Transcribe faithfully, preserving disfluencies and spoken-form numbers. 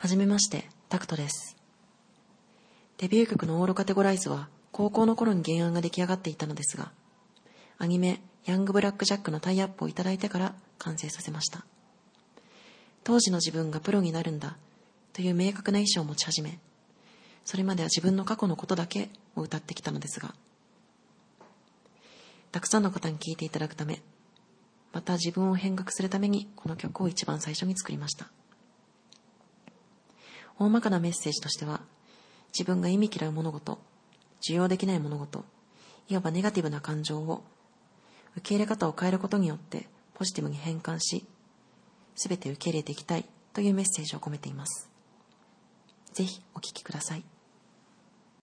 はじめまして、タクトです。デビュー曲のオールカテゴライズは高校の頃に原案が出来上がっていたのですが、アニメヤングブラックジャックのタイアップをいただいてから完成させました。当時の自分がプロになるんだという明確な意志を持ち始め、それまでは自分の過去のことだけを歌ってきたのですが、たくさんの方に聴いていただくため、また自分を変革するためにこの曲を一番最初に作りました。大まかなメッセージとしては、自分が意味嫌う物事、受容できない物事、いわばネガティブな感情を受け入れ方を変えることによってポジティブに変換し、すべて受け入れていきたいというメッセージを込めています。ぜひお聞きください。